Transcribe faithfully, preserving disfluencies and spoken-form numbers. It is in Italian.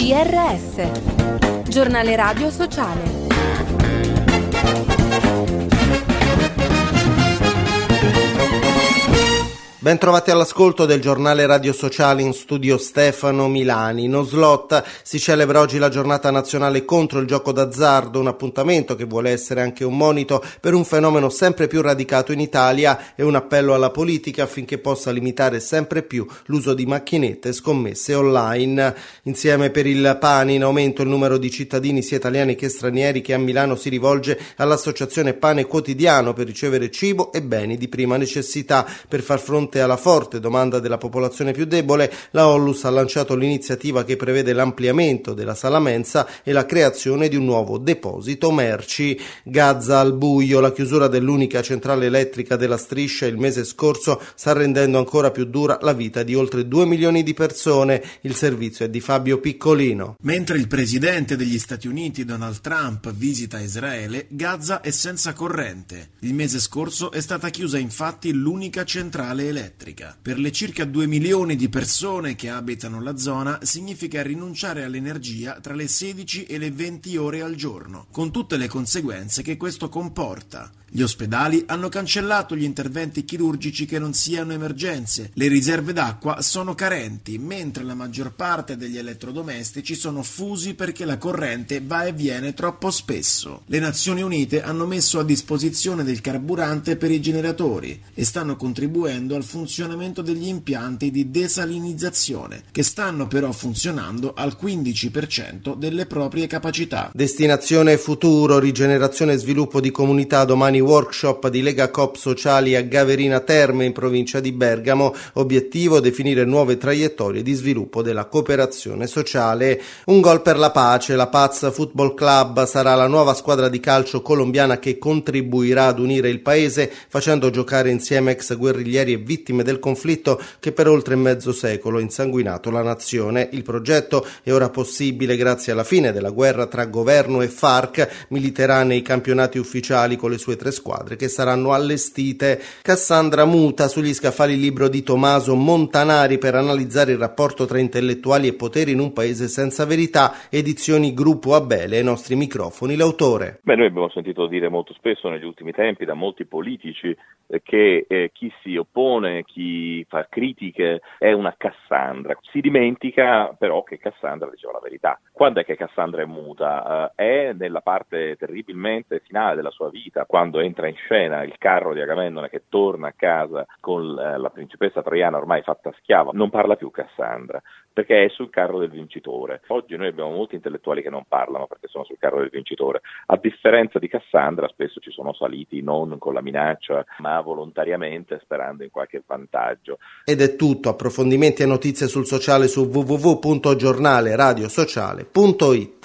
G R S, Giornale Radio Sociale. Ben trovati all'ascolto del giornale Radio Sociale, in studio Stefano Milani. In Oslot si celebra oggi la giornata nazionale contro il gioco d'azzardo, un appuntamento che vuole essere anche un monito per un fenomeno sempre più radicato in Italia e un appello alla politica affinché possa limitare sempre più l'uso di macchinette e scommesse online. Insieme per il pane, in aumento il numero di cittadini sia italiani che stranieri che a Milano si rivolge all'associazione Pane Quotidiano per ricevere cibo e beni di prima necessità. Per far fronte alla forte domanda della popolazione più debole, la Onlus ha lanciato l'iniziativa che prevede l'ampliamento della sala mensa e la creazione di un nuovo deposito merci. Gaza al buio, la chiusura dell'unica centrale elettrica della striscia il mese scorso sta rendendo ancora più dura la vita di oltre due milioni di persone. Il servizio è di Fabio Piccolino. Mentre il presidente degli Stati Uniti Donald Trump visita Israele, Gaza è senza corrente. Il mese scorso è stata chiusa infatti l'unica centrale elettrica. Per le circa due milioni di persone che abitano la zona significa rinunciare all'energia tra le sedici e le venti ore al giorno, con tutte le conseguenze che questo comporta. Gli ospedali hanno cancellato gli interventi chirurgici che non siano emergenze, le riserve d'acqua sono carenti, mentre la maggior parte degli elettrodomestici sono fusi perché la corrente va e viene troppo spesso. Le Nazioni Unite hanno messo a disposizione del carburante per i generatori e stanno contribuendo al funzionamento degli impianti di desalinizzazione, che stanno però funzionando al quindici per cento delle proprie capacità. Destinazione futuro, rigenerazione e sviluppo di comunità. Domani workshop di Lega Coop Sociali a Gaverina Terme in provincia di Bergamo. Obiettivo: definire nuove traiettorie di sviluppo della cooperazione sociale. Un gol per la pace. La Paz Football Club sarà la nuova squadra di calcio colombiana che contribuirà ad unire il paese facendo giocare insieme ex guerriglieri e vittime del conflitto che per oltre mezzo secolo ha insanguinato la nazione. Il progetto è ora possibile grazie alla fine della guerra tra governo e FARC. Militerà nei campionati ufficiali con le sue tre squadre che saranno allestite. Cassandra Muta sugli scaffali, il libro di Tommaso Montanari per analizzare il rapporto tra intellettuali e poteri in un paese senza verità. Edizioni Gruppo Abele, ai nostri microfoni l'autore. Beh, noi abbiamo sentito dire molto spesso negli ultimi tempi da molti politici eh, che eh, chi si oppone, chi fa critiche è una Cassandra. Si dimentica però che Cassandra diceva la verità. Quando è che Cassandra è muta? Eh, è nella parte terribilmente finale della sua vita, quando entra in scena il carro di Agamennone che torna a casa con eh, la principessa Traiana ormai fatta schiava. Non parla più Cassandra, perché è sul carro del vincitore. Oggi noi abbiamo molti intellettuali che non parlano perché sono sul carro del vincitore. A differenza di Cassandra, spesso ci sono saliti non con la minaccia, ma volontariamente, sperando in qualche vantaggio. Ed è tutto. Approfondimenti e notizie sul sociale su w w w punto giornale radio sociale punto i t.